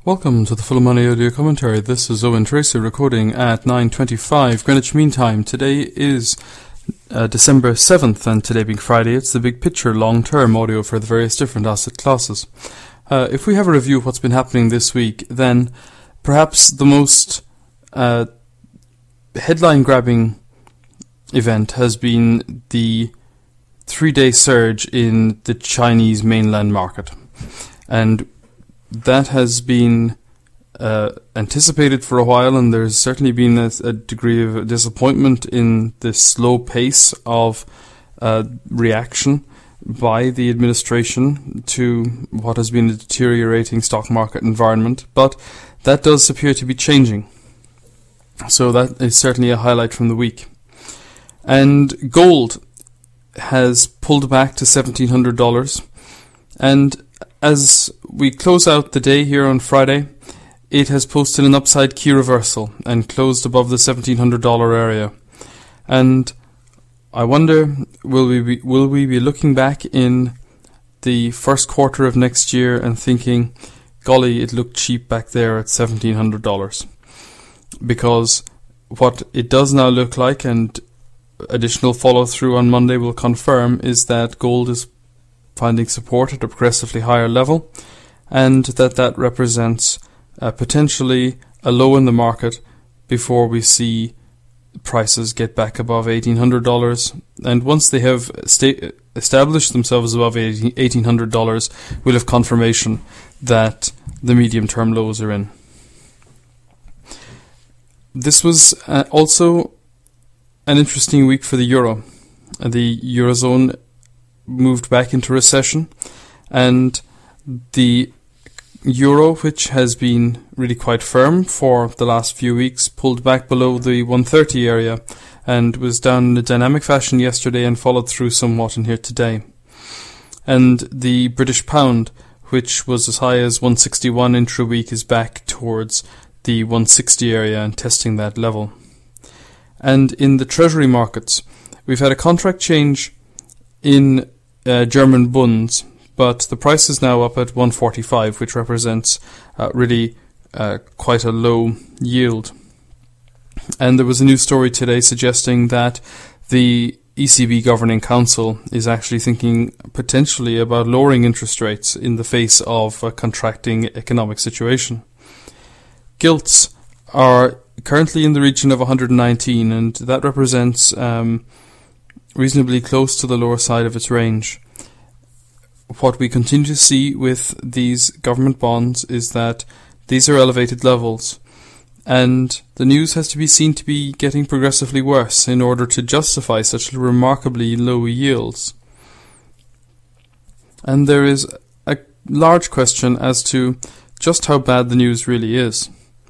Welcome to the Full Money Audio Commentary. This is Owen Tracy recording at 9:25 Greenwich Mean Time. Today is December 7th, and today being Friday, it's the big picture long-term audio for the various different asset classes. If we have a review of what's been happening this week, then perhaps the most headline-grabbing event has been the 3-day surge in the Chinese mainland market. And that has been anticipated for a while, and there's certainly been a degree of disappointment in the slow pace of reaction by the administration to what has been a deteriorating stock market environment. But that does appear to be changing. So that is certainly a highlight from the week. And gold has pulled back to $1,700, and as we close out the day here on Friday, it has posted an upside key reversal and closed above the $1,700 area. And I wonder, will we be looking back in the first quarter of next year and thinking, golly, it looked cheap back there at $1,700? Because what it does now look like, and additional follow-through on Monday will confirm, is that gold is finding support at a progressively higher level, and that represents potentially a low in the market before we see prices get back above $1,800. And once they have established themselves above $1,800, we'll have confirmation that the medium-term lows are in. This was also an interesting week for the euro. The Eurozone moved back into recession, and the euro, which has been really quite firm for the last few weeks, pulled back below the 130 area and was down in a dynamic fashion yesterday and followed through somewhat in here today. And the British pound, which was as high as 161 intra-week, is back towards the 160 area and testing that level. And in the treasury markets, we've had a contract change in German bunds, but the price is now up at 145, which represents really quite a low yield. And there was a news story today suggesting that the ECB Governing Council is actually thinking potentially about lowering interest rates in the face of a contracting economic situation. Gilts are currently in the region of 119, and that represents reasonably close to the lower side of its range. What we continue to see with these government bonds is that these are elevated levels, and the news has to be seen to be getting progressively worse in order to justify such remarkably low yields. And there is a large question as to just how bad the news really is.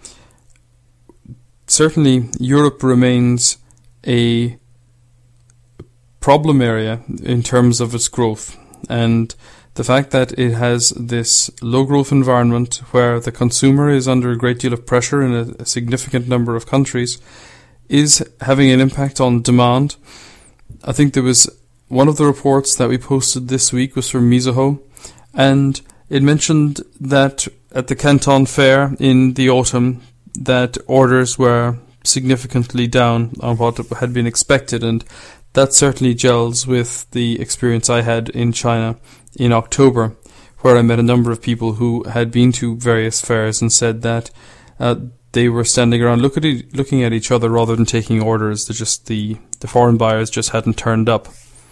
Certainly, Europe remains a problem area in terms of its growth, and the fact that it has this low growth environment where the consumer is under a great deal of pressure in a significant number of countries is having an impact on demand. I think there was one of the reports that we posted this week was from Mizuho, and it mentioned that at the Canton Fair in the autumn that orders were significantly down on what had been expected, and that certainly gels with the experience I had in China in October, where I met a number of people who had been to various fairs and said that they were standing around looking at each other rather than taking orders. The foreign buyers just hadn't turned up.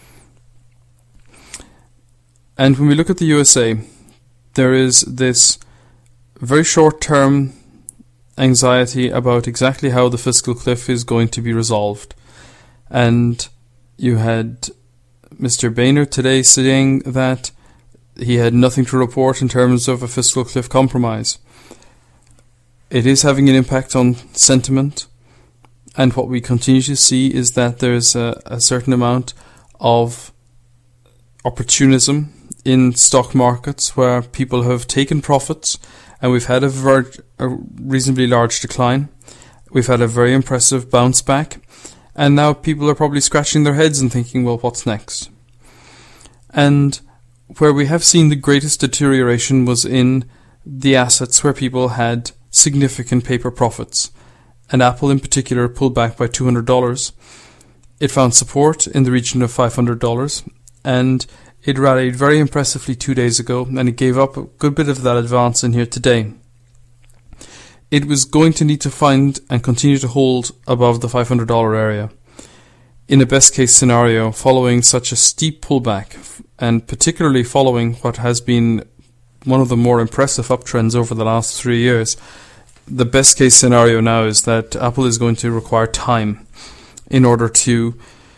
And when we look at the USA, there is this very short-term anxiety about exactly how the fiscal cliff is going to be resolved. And you had Mr. Boehner today saying that he had nothing to report in terms of a fiscal cliff compromise. It is having an impact on sentiment, and what we continue to see is that there's a certain amount of opportunism in stock markets where people have taken profits, and we've had a reasonably large decline. We've had a very impressive bounce back. And now people are probably scratching their heads and thinking, well, what's next? And where we have seen the greatest deterioration was in the assets where people had significant paper profits, and Apple in particular pulled back by $200. It found support in the region of $500, and it rallied very impressively 2 days ago, and it gave up a good bit of that advance in here today. It was going to need to find and continue to hold above the $500 area. In a best case scenario, following such a steep pullback, and particularly following what has been one of the more impressive uptrends over the last 3 years, the best case scenario now is that Apple is going to require time in order to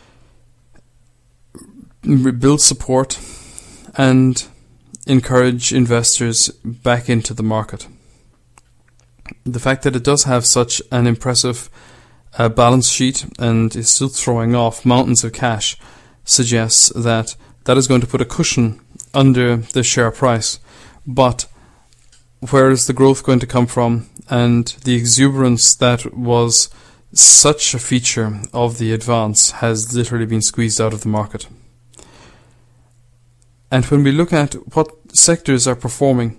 build support and encourage investors back into the market. The fact that it does have such an impressive balance sheet and is still throwing off mountains of cash suggests that that is going to put a cushion under the share price. But where is the growth going to come from? And the exuberance that was such a feature of the advance has literally been squeezed out of the market. And when we look at what sectors are performing,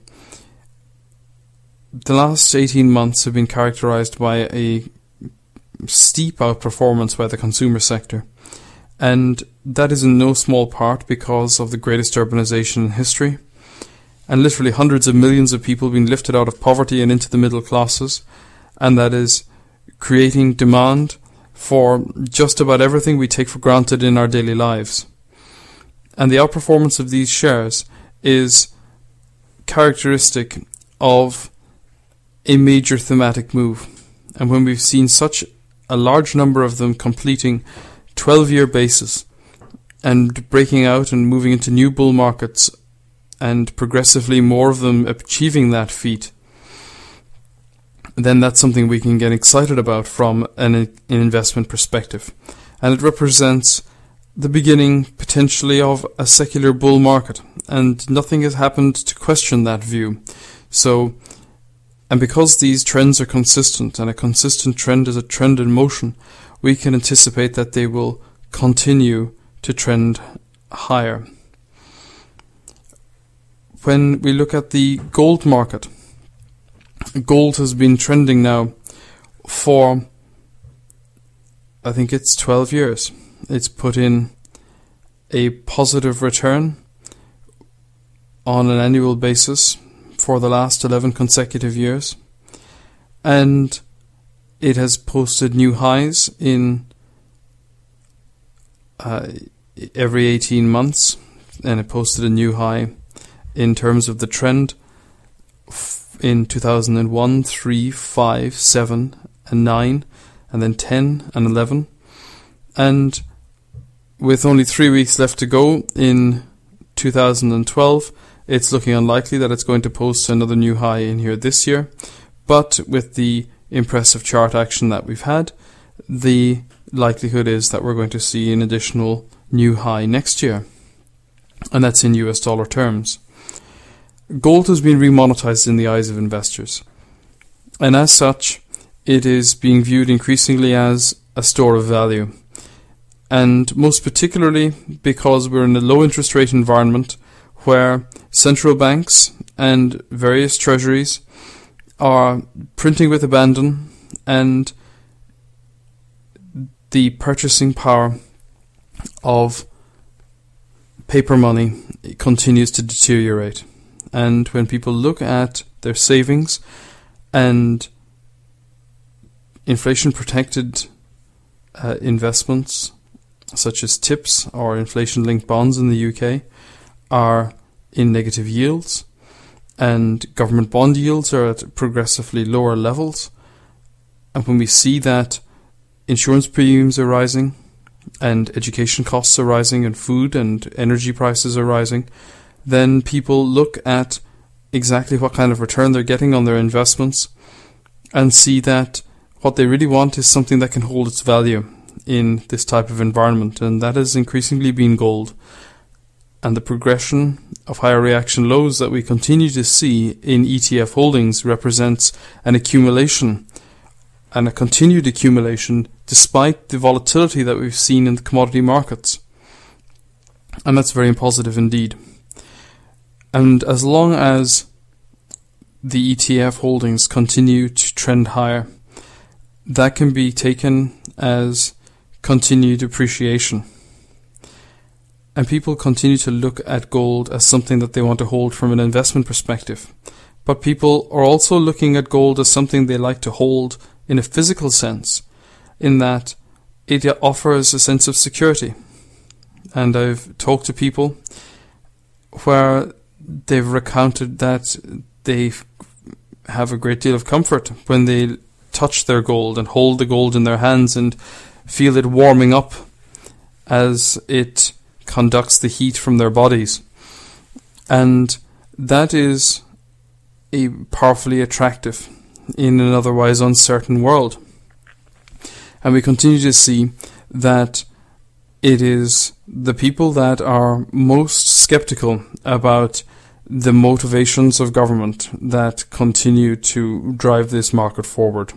the last 18 months have been characterized by a steep outperformance by the consumer sector. And that is in no small part because of the greatest urbanization in history. And literally hundreds of millions of people being lifted out of poverty and into the middle classes. And that is creating demand for just about everything we take for granted in our daily lives. And the outperformance of these shares is characteristic of a major thematic move. And when we've seen such a large number of them completing 12-year basis and breaking out and moving into new bull markets, and progressively more of them achieving that feat, then that's something we can get excited about from an investment perspective. And it represents the beginning, potentially, of a secular bull market. And nothing has happened to question that view. And because these trends are consistent, and a consistent trend is a trend in motion, we can anticipate that they will continue to trend higher. When we look at the gold market, gold has been trending now for, I think it's 12 years. It's put in a positive return on an annual basis for the last 11 consecutive years. And it has posted new highs in every 18 months. And it posted a new high in terms of the trend in 2001, 3, 5, 7, and 9, and then 10 and 11. And with only 3 weeks left to go in 2012, it's looking unlikely that it's going to post another new high in here this year. But with the impressive chart action that we've had, the likelihood is that we're going to see an additional new high next year. And that's in US dollar terms. Gold has been remonetized in the eyes of investors. And as such, it is being viewed increasingly as a store of value. And most particularly because we're in a low interest rate environment where central banks and various treasuries are printing with abandon, and the purchasing power of paper money continues to deteriorate. And when people look at their savings and inflation-protected investments, such as TIPS or inflation-linked bonds in the UK, are in negative yields, and government bond yields are at progressively lower levels, and when we see that insurance premiums are rising, and education costs are rising, and food and energy prices are rising, then people look at exactly what kind of return they're getting on their investments and see that what they really want is something that can hold its value in this type of environment, and that has increasingly been gold. And the progression of higher reaction lows that we continue to see in ETF holdings represents an accumulation and a continued accumulation despite the volatility that we've seen in the commodity markets. And that's very positive indeed. And as long as the ETF holdings continue to trend higher, that can be taken as continued appreciation. And people continue to look at gold as something that they want to hold from an investment perspective. But people are also looking at gold as something they like to hold in a physical sense, in that it offers a sense of security. And I've talked to people where they've recounted that they have a great deal of comfort when they touch their gold and hold the gold in their hands and feel it warming up as it conducts the heat from their bodies. And that is powerfully attractive in an otherwise uncertain world. And we continue to see that it is the people that are most skeptical about the motivations of government that continue to drive this market forward.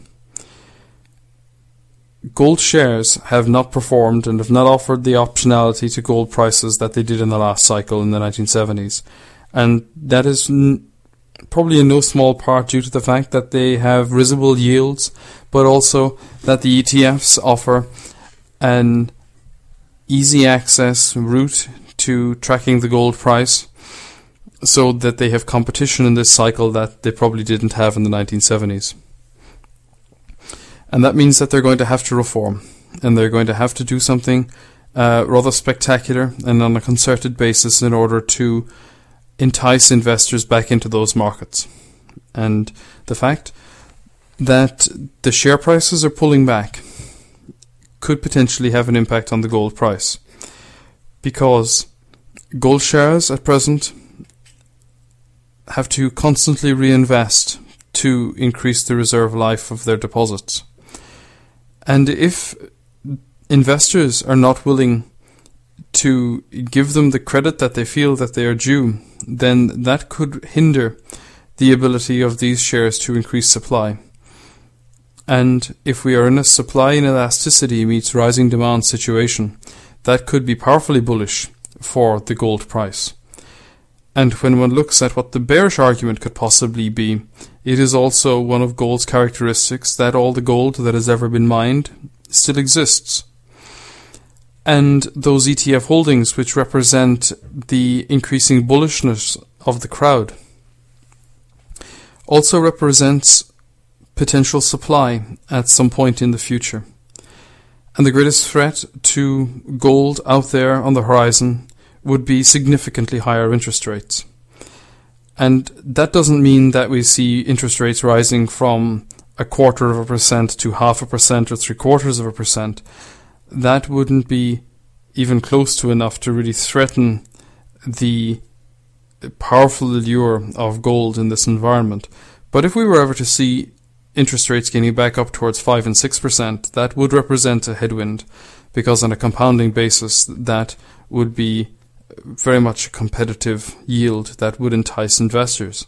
Gold shares have not performed and have not offered the optionality to gold prices that they did in the last cycle in the 1970s. And that is probably in no small part due to the fact that they have risible yields, but also that the ETFs offer an easy access route to tracking the gold price, so that they have competition in this cycle that they probably didn't have in the 1970s. And that means that they're going to have to reform, and they're going to have to do something rather spectacular and on a concerted basis in order to entice investors back into those markets. And the fact that the share prices are pulling back could potentially have an impact on the gold price, because gold shares at present have to constantly reinvest to increase the reserve life of their deposits. And if investors are not willing to give them the credit that they feel that they are due, then that could hinder the ability of these shares to increase supply. And if we are in a supply inelasticity meets rising demand situation, that could be powerfully bullish for the gold price. And when one looks at what the bearish argument could possibly be, it is also one of gold's characteristics that all the gold that has ever been mined still exists. And those ETF holdings, which represent the increasing bullishness of the crowd, also represents potential supply at some point in the future. And the greatest threat to gold out there on the horizon would be significantly higher interest rates. And that doesn't mean that we see interest rates rising from 0.25% to 0.5% or 0.75%. That wouldn't be even close to enough to really threaten the powerful allure of gold in this environment. But if we were ever to see interest rates getting back up towards 5 and 6%, that would represent a headwind, because on a compounding basis, that would be very much a competitive yield that would entice investors.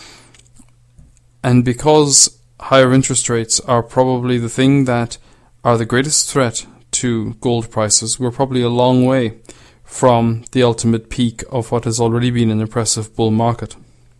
And because higher interest rates are probably the thing that are the greatest threat to gold prices, we're probably a long way from the ultimate peak of what has already been an impressive bull market.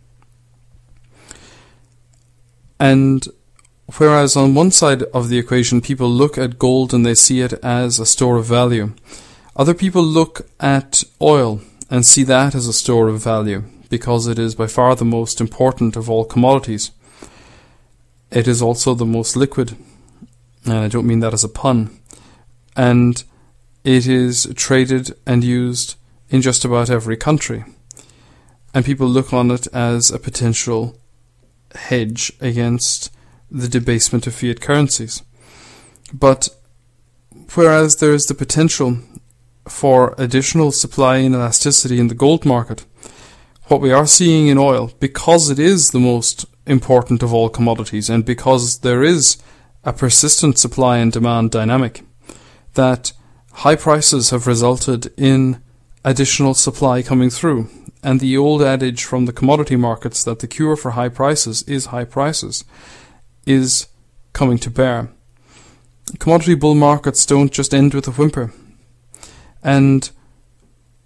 And whereas on one side of the equation people look at gold and they see it as a store of value, other people look at oil and see that as a store of value, because it is by far the most important of all commodities. It is also the most liquid, and I don't mean that as a pun. And it is traded and used in just about every country. And people look on it as a potential hedge against the debasement of fiat currencies. But whereas there is the potential for additional supply inelasticity in the gold market, what we are seeing in oil, because it is the most important of all commodities and because there is a persistent supply and demand dynamic, that high prices have resulted in additional supply coming through. And the old adage from the commodity markets that the cure for high prices is high prices is coming to bear. Commodity bull markets don't just end with a whimper, and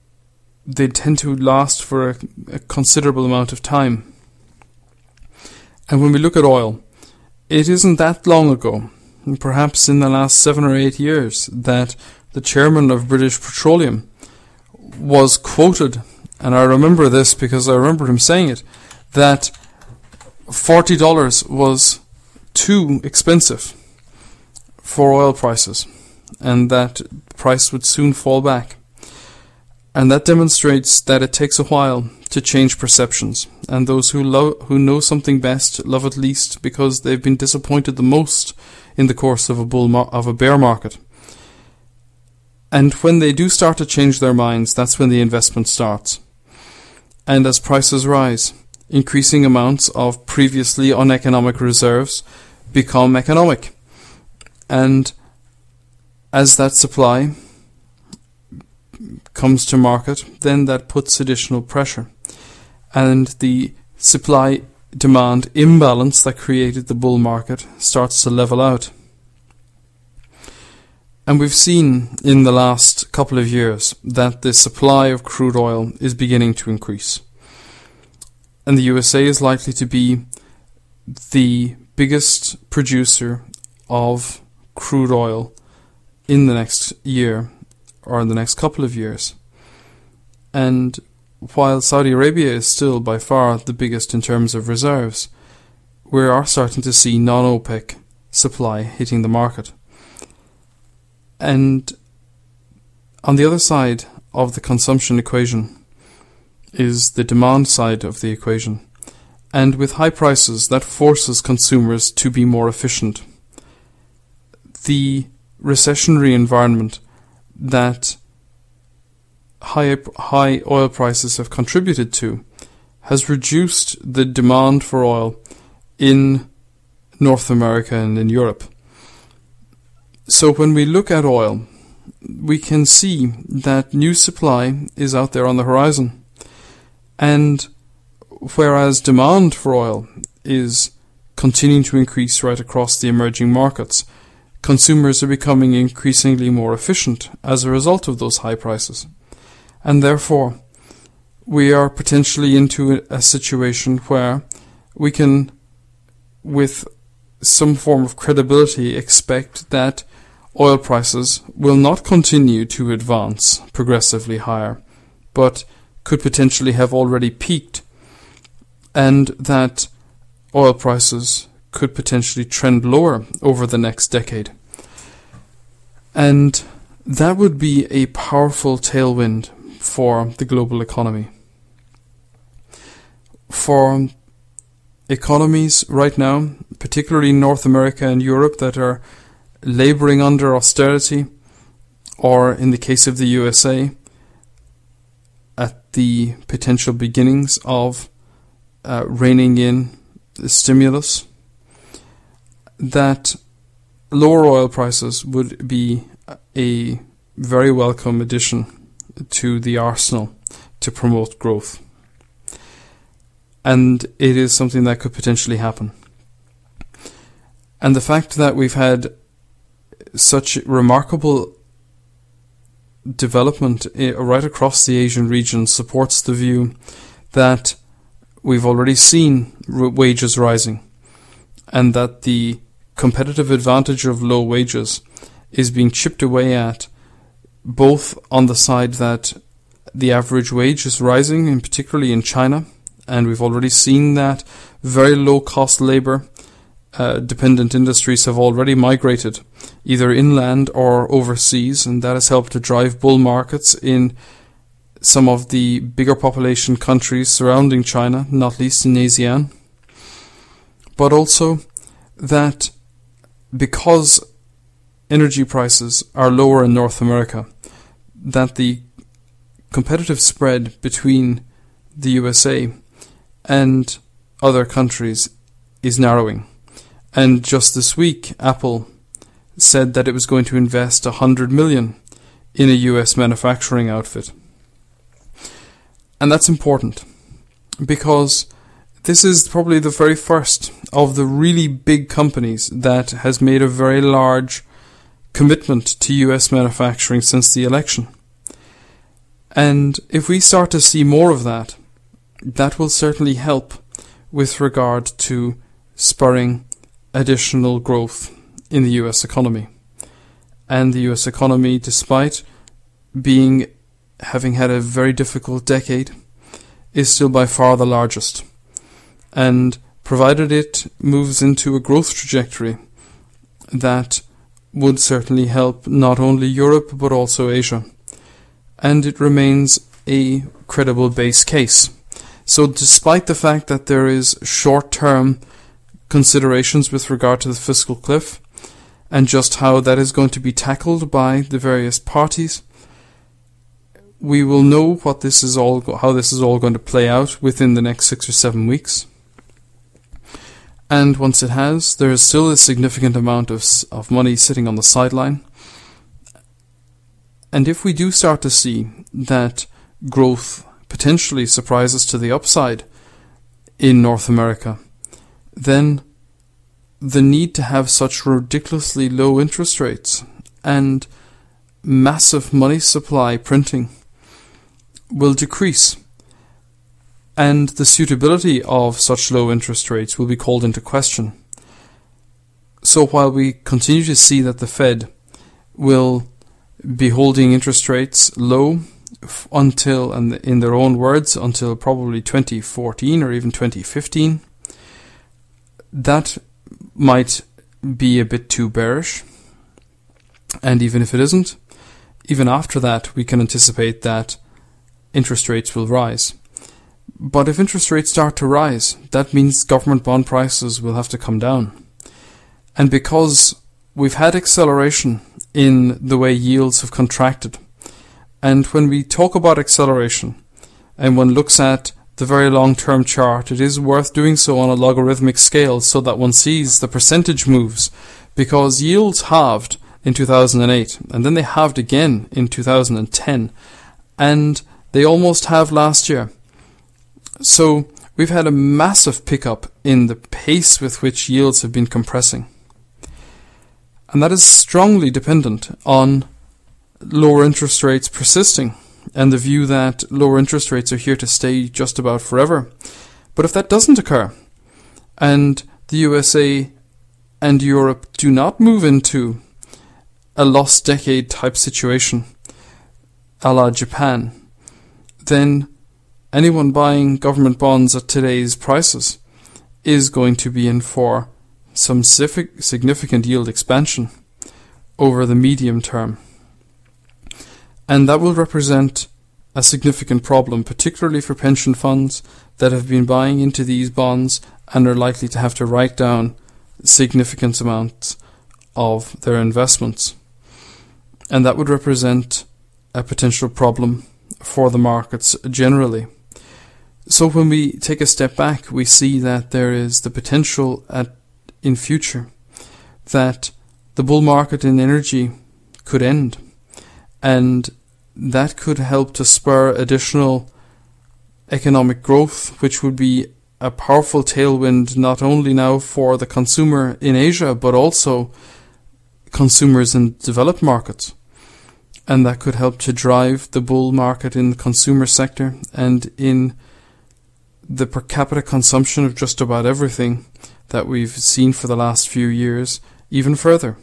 they tend to last for a considerable amount of time. And when we look at oil, it isn't that long ago, perhaps in the last 7 or 8 years, that the chairman of British Petroleum was quoted, and I remember this because I remember him saying it, that $40 was too expensive for oil prices, and that price would soon fall back. And that demonstrates that it takes a while to change perceptions, and those who know something best love it least because they've been disappointed the most in the course of a bear market. And when they do start to change their minds, that's when the investment starts. And as prices rise, increasing amounts of previously uneconomic reserves become economic. And as that supply comes to market, then that puts additional pressure. And the supply-demand imbalance that created the bull market starts to level out. And we've seen in the last couple of years that the supply of crude oil is beginning to increase. And the USA is likely to be the biggest producer of crude oil in the next year or in the next couple of years. And while Saudi Arabia is still by far the biggest in terms of reserves, we are starting to see non-OPEC supply hitting the market. And on the other side of the consumption equation is the demand side of the equation. And with high prices, that forces consumers to be more efficient. The recessionary environment that high oil prices have contributed to has reduced the demand for oil in North America and in Europe. So when we look at oil, we can see that new supply is out there on the horizon. And whereas demand for oil is continuing to increase right across the emerging markets, consumers are becoming increasingly more efficient as a result of those high prices. And therefore, we are potentially into a situation where we can, with some form of credibility, expect that oil prices will not continue to advance progressively higher, but could potentially have already peaked, and that oil prices could potentially trend lower over the next decade. And that would be a powerful tailwind for the global economy. For economies right now, particularly North America and Europe, that are laboring under austerity, or in the case of the USA, at the potential beginnings of reining in the stimulus, that lower oil prices would be a very welcome addition to the arsenal to promote growth. And it is something that could potentially happen. And the fact that we've had such remarkable development right across the Asian region supports the view that we've already seen wages rising, and that the competitive advantage of low wages is being chipped away at, both on the side that the average wage is rising, and particularly in China, and we've already seen that very low-cost labor dependent industries have already migrated either inland or overseas, and that has helped to drive bull markets in some of the bigger population countries surrounding China, not least in ASEAN. But also that because energy prices are lower in North America, that the competitive spread between the USA and other countries is narrowing. And just this week, Apple said that it was going to invest $100 million in a US manufacturing outfit. And that's important, because this is probably the very first of the really big companies that has made a very large commitment to US manufacturing since the election. And if we start to see more of that, that will certainly help with regard to spurring additional growth in the US economy. And the US economy, despite having had a very difficult decade, is still by far the largest. And provided it moves into a growth trajectory, that would certainly help not only Europe but also Asia. And it remains a credible base case. So despite the fact that there is short-term considerations with regard to the fiscal cliff and just how that is going to be tackled by the various parties, we will know how this is all going to play out within the next 6 or 7 weeks. And once it has, there is still a significant amount of money sitting on the sideline. And if we do start to see that growth potentially surprises to the upside in North America, then the need to have such ridiculously low interest rates and massive money supply printing will decrease. And the suitability of such low interest rates will be called into question. So while we continue to see that the Fed will be holding interest rates low until, and in their own words, until probably 2014 or even 2015, that might be a bit too bearish. And even if it isn't, even after that, we can anticipate that interest rates will rise. But if interest rates start to rise, that means government bond prices will have to come down. And because we've had acceleration in the way yields have contracted, and when we talk about acceleration, and one looks at the very long-term chart, it is worth doing so on a logarithmic scale so that one sees the percentage moves, because yields halved in 2008, and then they halved again in 2010, and they almost halved last year. So we've had a massive pickup in the pace with which yields have been compressing. And that is strongly dependent on lower interest rates persisting and the view that lower interest rates are here to stay just about forever. But if that doesn't occur, and the USA and Europe do not move into a lost decade type situation, a la Japan, then anyone buying government bonds at today's prices is going to be in for some significant yield expansion over the medium term. And that will represent a significant problem, particularly for pension funds that have been buying into these bonds and are likely to have to write down significant amounts of their investments. And that would represent a potential problem for the markets generally. So when we take a step back, we see that there is the potential in future that the bull market in energy could end, and that could help to spur additional economic growth, which would be a powerful tailwind not only now for the consumer in Asia, but also consumers in developed markets. And that could help to drive the bull market in the consumer sector and in the per capita consumption of just about everything that we've seen for the last few years even further.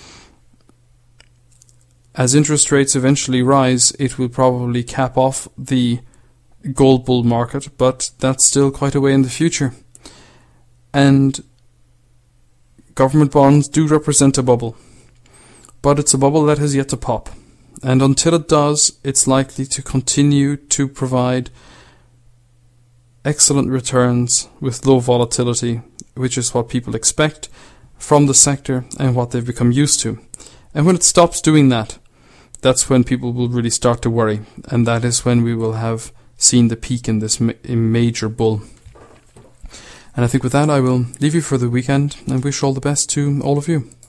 As interest rates eventually rise, it will probably cap off the gold bull market, but that's still quite a way in the future. And government bonds do represent a bubble, but it's a bubble that has yet to pop. And until it does, it's likely to continue to provide excellent returns with low volatility, which is what people expect from the sector and what they've become used to. And when it stops doing that, that's when people will really start to worry, and that is when we will have seen the peak in this major bull. And I think with that I will leave you for the weekend and wish all the best to all of you.